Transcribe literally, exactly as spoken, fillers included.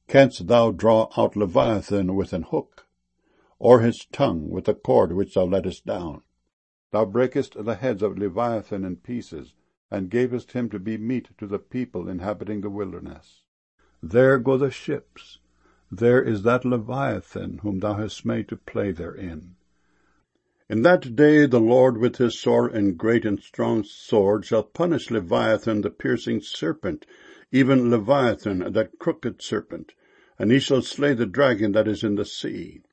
Canst thou draw out Leviathan with an hook, or his tongue with a cord which thou lettest down? Thou breakest the heads of Leviathan in pieces, and gavest him to be meat to the people inhabiting the wilderness. There go the ships, there is that Leviathan whom thou hast made to play therein. In that day the Lord with his sore and great and strong sword shall punish Leviathan the piercing serpent, even Leviathan that crooked serpent, and he shall slay the dragon that is in the sea,